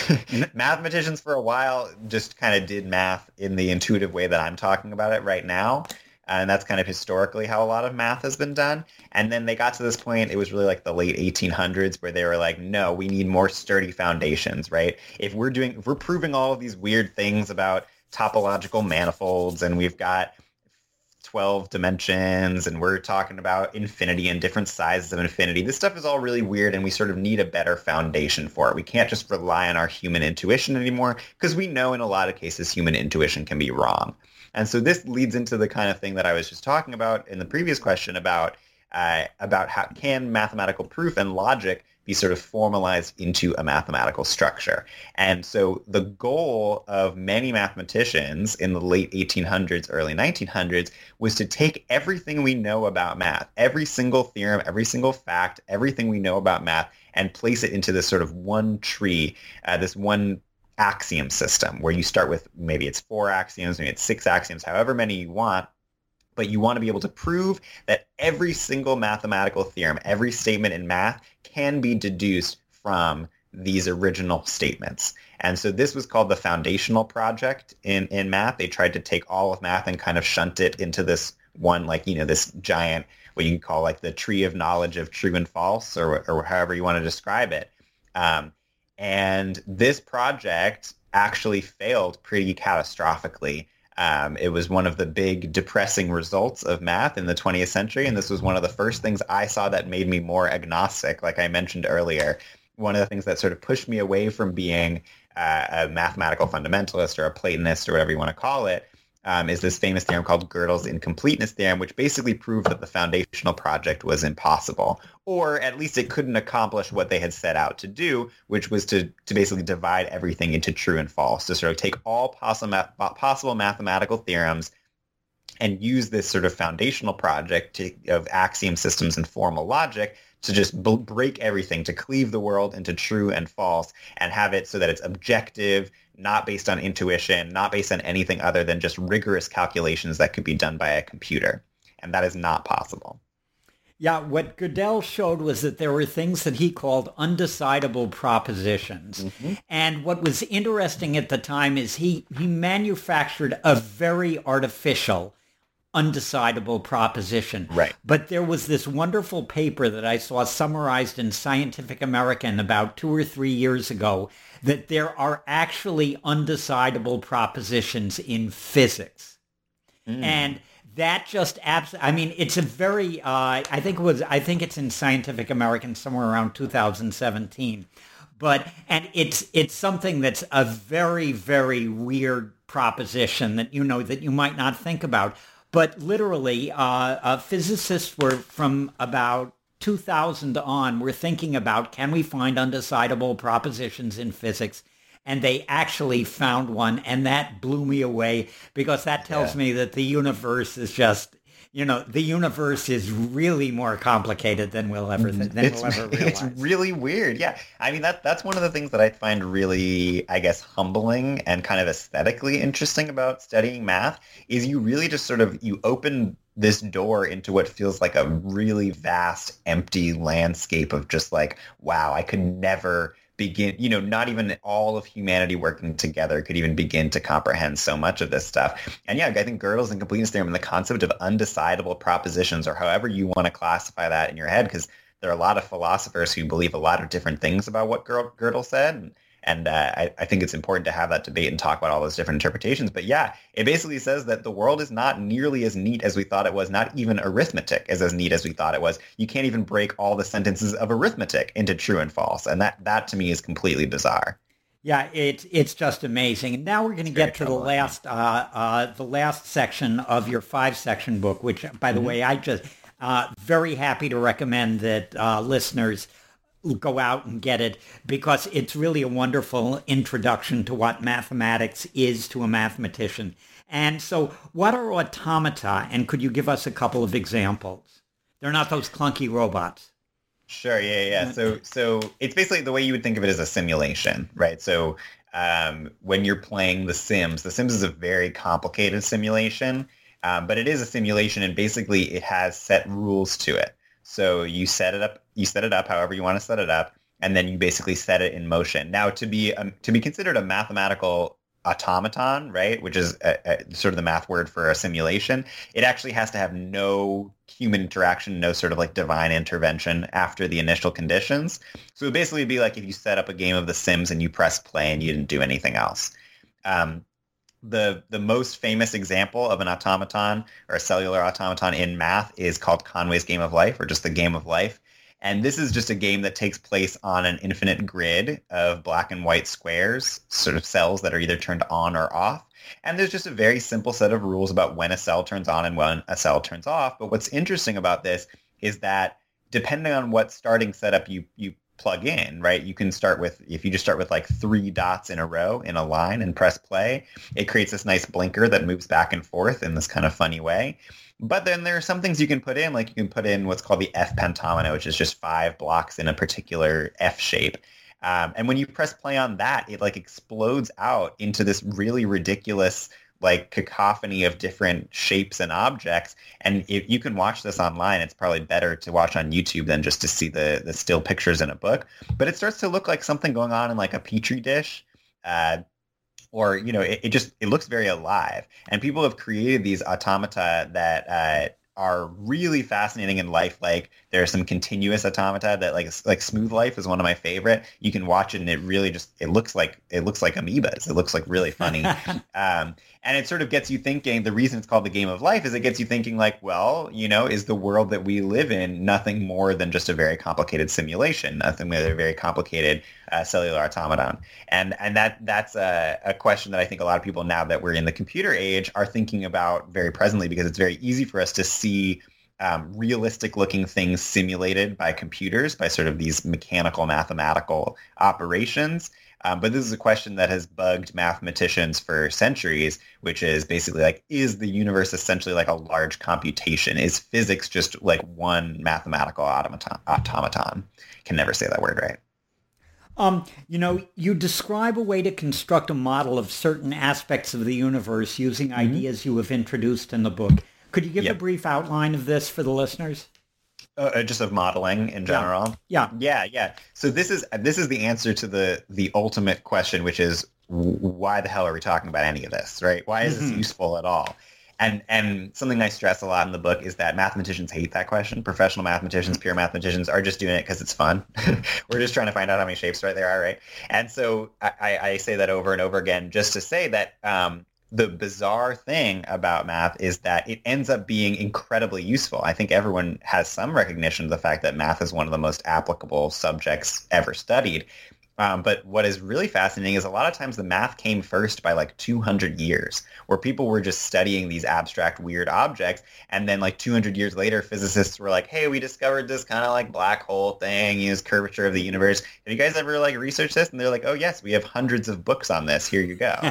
Mathematicians for a while just kind of did math in the intuitive way that I'm talking about it right now. And that's kind of historically how a lot of math has been done. And then they got to this point, it was really like the late 1800s where they were like, no, we need more sturdy foundations, right? If we're proving all of these weird things about topological manifolds and we've got 12 dimensions and we're talking about infinity and different sizes of infinity, this stuff is all really weird and we sort of need a better foundation for it. We can't just rely on our human intuition anymore because we know in a lot of cases human intuition can be wrong. And so this leads into the kind of thing that I was just talking about in the previous question about how can mathematical proof and logic be sort of formalized into a mathematical structure. And so the goal of many mathematicians in the late 1800s, early 1900s, was to take everything we know about math, every single theorem, every single fact, everything we know about math, and place it into this sort of one tree, this one axiom system where you start with maybe it's 4 axioms, maybe it's 6 axioms, however many you want, but you want to be able to prove that every single mathematical theorem, every statement in math can be deduced from these original statements. And so this was called the foundational project in math. They tried to take all of math and kind of shunt it into this one, like, this giant, what you can call like the tree of knowledge of true and false, or however you want to describe it. And this project actually failed pretty catastrophically. It was one of the big depressing results of math in the 20th century, and this was one of the first things I saw that made me more agnostic, like I mentioned earlier. One of the things that sort of pushed me away from being a mathematical fundamentalist or a Platonist or whatever you want to call it, is this famous theorem called Gödel's incompleteness theorem, which basically proved that the foundational project was impossible, or at least it couldn't accomplish what they had set out to do, which was to basically divide everything into true and false, to sort of take all possible mathematical theorems and use this sort of foundational project of axiom systems and formal logic to just break everything, to cleave the world into true and false, and have it so that it's objective, not based on intuition, not based on anything other than just rigorous calculations that could be done by a computer. And that is not possible. Yeah, what Gödel showed was that there were things that he called undecidable propositions. Mm-hmm. And what was interesting at the time is he manufactured a very artificial undecidable proposition. Right. But there was this wonderful paper that I saw summarized in Scientific American about 2 or 3 years ago that there are actually undecidable propositions in physics. And that just it's a very I think it's in Scientific American somewhere around 2017. And it's something that's a very, very weird proposition that that you might not think about. But literally, physicists were from about 2000 on were thinking about, can we find undecidable propositions in physics? And they actually found one, and that blew me away because that tells me that the universe is just, the universe is really more complicated than we'll ever realize. It's really weird. Yeah. I mean, that's one of the things that I find really, I guess, humbling and kind of aesthetically interesting about studying math is you really just you open this door into what feels like a really vast, empty landscape of just like, wow, I could never begin, not even all of humanity working together could even begin to comprehend so much of this stuff. And yeah, I think Gödel's incompleteness theorem and the concept of undecidable propositions, or however you want to classify that in your head, because there are a lot of philosophers who believe a lot of different things about what Gödel said. And I think it's important to have that debate and talk about all those different interpretations. But yeah, it basically says that the world is not nearly as neat as we thought it was. Not even arithmetic is as neat as we thought it was. You can't even break all the sentences of arithmetic into true and false. And that to me is completely bizarre. Yeah, it's just amazing. And now we're going to get to the last section of your 5-section book, which, by the way, I just very happy to recommend that listeners go out and get it because it's really a wonderful introduction to what mathematics is to a mathematician. And so what are automata, and could you give us a couple of examples? They're not those clunky robots. Sure, yeah. So it's basically the way you would think of it as a simulation, right? So when you're playing The Sims is a very complicated simulation, but it is a simulation, and basically it has set rules to it. So you set it up however you want to set it up, and then you basically set it in motion. Now, to be considered a mathematical automaton, right, which is sort of the math word for a simulation, it actually has to have no human interaction, no sort of like divine intervention after the initial conditions. So it would basically be like if you set up a game of The Sims and you press play and you didn't do anything else. The most famous example of an automaton or a cellular automaton in math is called Conway's Game of Life, or just the Game of Life. And this is just a game that takes place on an infinite grid of black and white squares, sort of cells that are either turned on or off. And there's just a very simple set of rules about when a cell turns on and when a cell turns off. But what's interesting about this is that depending on what starting setup you plug in, right? You can start with, if you just start with like 3 dots in a row in a line and press play, it creates this nice blinker that moves back and forth in this kind of funny way. But then there are some things you can put in, like you can put in what's called the F pentomino, which is just 5 blocks in a particular F shape. And when you press play on that, it like explodes out into this really ridiculous like cacophony of different shapes and objects. And if you can watch this online, it's probably better to watch on YouTube than just to see the still pictures in a book. But it starts to look like something going on in like a petri dish. Or, you know, it looks very alive. And people have created these automata that are really fascinating in life. Like there are some continuous automata that like Smooth Life is one of my favorite. You can watch it and it really just, it looks like amoebas. It looks like really funny. And it sort of gets you thinking, the reason it's called the Game of Life is it gets you thinking like, well, you know, is the world that we live in nothing more than just a very complicated simulation, nothing but a very complicated cellular automaton? And that's a question that I think a lot of people, now that we're in the computer age, are thinking about very presently, because it's very easy for us to see realistic looking things simulated by computers, by sort of these mechanical mathematical operations. But this is a question that has bugged mathematicians for centuries, which is basically like, is the universe essentially like a large computation? Is physics just like one mathematical automaton? Can never say that word right. You know, you describe a way to construct a model of certain aspects of the universe using ideas you have introduced in the book. Could you give a brief outline of this for the listeners? Just of modeling in general. Yeah. So this is the answer to the ultimate question, which is why the hell are we talking about any of this, right? Why is this useful at all? And something I stress a lot in the book is that mathematicians hate that question. Professional mathematicians, pure mathematicians are just doing it because it's fun. We're just trying to find out how many shapes there are, right? And so I say that over and over again just to say that the bizarre thing about math is that it ends up being incredibly useful. I think everyone has some recognition of the fact that math is one of the most applicable subjects ever studied. But what is really fascinating is a lot of times the math came first by like 200 years, where people were just studying these abstract, weird objects. And then like 200 years later, physicists were like, hey, we discovered this kind of like black hole thing, use curvature of the universe. Have you guys ever like researched this? And they're like, oh, yes, we have hundreds of books on this. Here you go.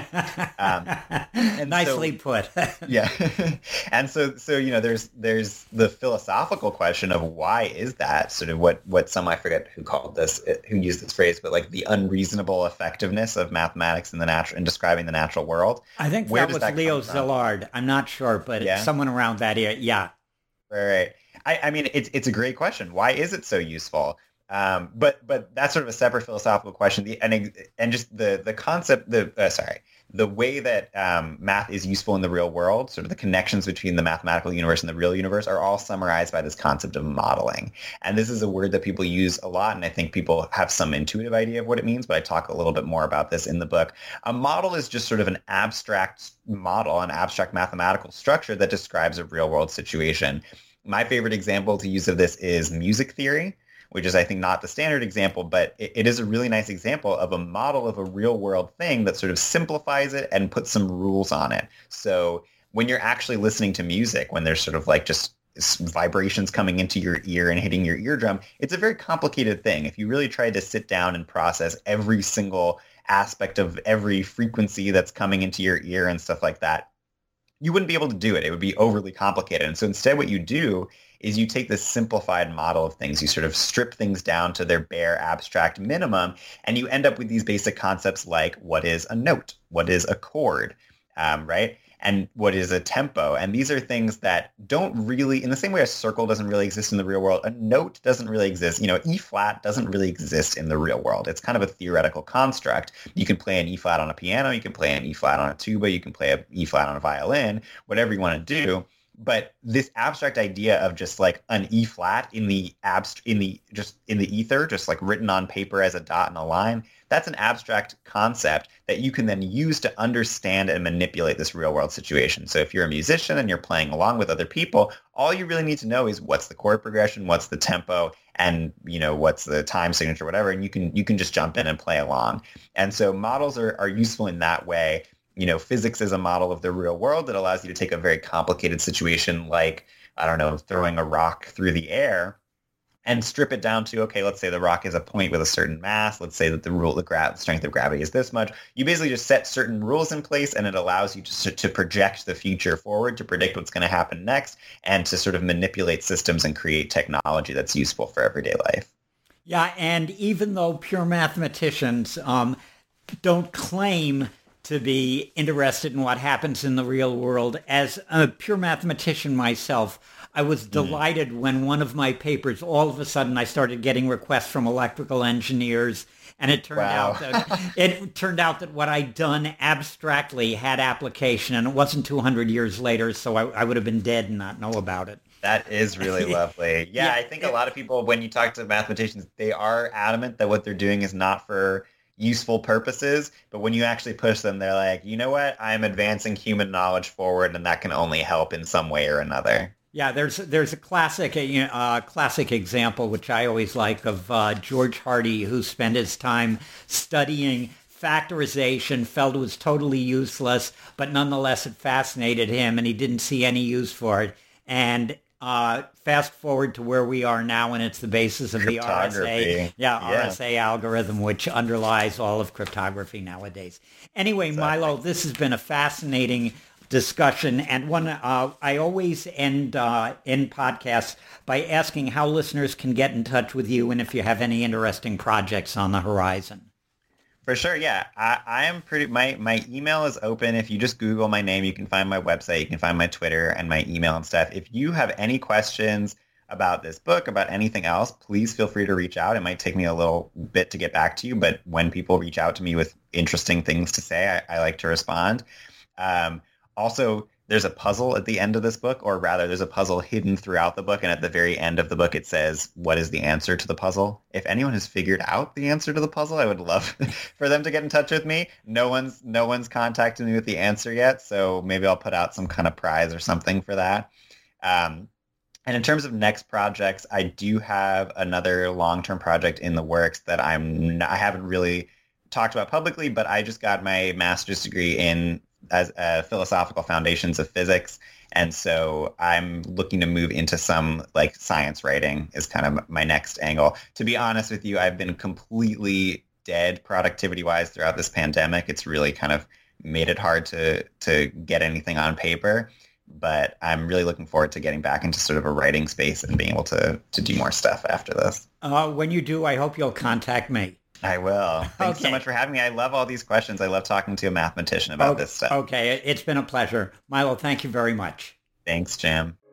And nicely put. Yeah. And so, you know, there's the philosophical question of why is that, sort of what some, I forget who used this phrase, but like the unreasonable effectiveness of mathematics in describing the natural world. I think that was Leo Szilard. I'm not sure, but someone around that area. Yeah. Right. I mean, it's a great question. Why is it so useful? But that's sort of a separate philosophical question. And just the concept, the way that math is useful in the real world, sort of the connections between the mathematical universe and the real universe, are all summarized by this concept of modeling. And this is a word that people use a lot, and I think people have some intuitive idea of what it means, but I talk a little bit more about this in the book. A model is just sort of an abstract model, an abstract mathematical structure that describes a real world situation. My favorite example to use of this is music theory, which is, I think, not the standard example, but it is a really nice example of a model of a real world thing that sort of simplifies it and puts some rules on it. So when you're actually listening to music, when there's sort of like just vibrations coming into your ear and hitting your eardrum, it's a very complicated thing. If you really tried to sit down and process every single aspect of every frequency that's coming into your ear and stuff like that, you wouldn't be able to do it. It would be overly complicated. And so instead what you do is you take this simplified model of things, you sort of strip things down to their bare abstract minimum, and you end up with these basic concepts like what is a note, what is a chord, right? and what is a tempo. And these are things that don't really, in the same way a circle doesn't really exist in the real world, a note doesn't really exist. E flat doesn't really exist in the real world. It's kind of a theoretical construct. You can play an E flat on a piano, you can play an E flat on a tuba, you can play an E flat on a violin, whatever you want to do. But this abstract idea of just like an E flat in the ether, just like written on paper as a dot and a line, that's an abstract concept that you can then use to understand and manipulate this real world situation. So if you're a musician and you're playing along with other people, all you really need to know is what's the chord progression, what's the tempo, and what's the time signature, whatever, and you can just jump in and play along. And so models are useful in that way. Physics is a model of the real world that allows you to take a very complicated situation like, I don't know, throwing a rock through the air and strip it down to, okay, let's say the rock is a point with a certain mass. Let's say that the strength of gravity is this much. You basically just set certain rules in place, and it allows you to project the future forward, to predict what's going to happen next, and to sort of manipulate systems and create technology that's useful for everyday life. Yeah, and even though pure mathematicians don't claim to be interested in what happens in the real world, as a pure mathematician myself, I was delighted when one of my papers, all of a sudden I started getting requests from electrical engineers, and it turned out that what I'd done abstractly had application, and it wasn't 200 years later, so I would have been dead and not know about it. That is really lovely. Yeah, I think a lot of people, when you talk to mathematicians, they are adamant that what they're doing is not for useful purposes, but when you actually push them, they're like, you know what, I'm advancing human knowledge forward, and that can only help in some way or another. Yeah, there's a classic example, which I always like, of George Hardy, who spent his time studying factorization, felt it was totally useless, but nonetheless it fascinated him, and he didn't see any use for it. And fast forward to where we are now, and it's the basis of the RSA algorithm, which underlies all of cryptography nowadays. Anyway, exactly. Milo, this has been a fascinating discussion, and one I always end podcasts by asking how listeners can get in touch with you, and if you have any interesting projects on the horizon. For sure, yeah. I am my email is open. If you just Google my name, you can find my website, you can find my Twitter and my email and stuff. If you have any questions about this book, about anything else, please feel free to reach out. It might take me a little bit to get back to you, but when people reach out to me with interesting things to say, I like to respond. Also, there's a puzzle at the end of this book, or rather there's a puzzle hidden throughout the book. And at the very end of the book, it says, what is the answer to the puzzle? If anyone has figured out the answer to the puzzle, I would love for them to get in touch with me. No one's contacted me with the answer yet. So maybe I'll put out some kind of prize or something for that. And in terms of next projects, I do have another long-term project in the works that I haven't really talked about publicly, but I just got my master's degree in as philosophical foundations of physics. And so I'm looking to move into some like science writing is kind of my next angle. To be honest with you, I've been completely dead productivity-wise throughout this pandemic. It's really kind of made it hard to get anything on paper. But I'm really looking forward to getting back into sort of a writing space and being able to do more stuff after this. When you do, I hope you'll contact me. I will. Thanks so much for having me. I love all these questions. I love talking to a mathematician about this stuff. Okay. It's been a pleasure. Milo, thank you very much. Thanks, Jim.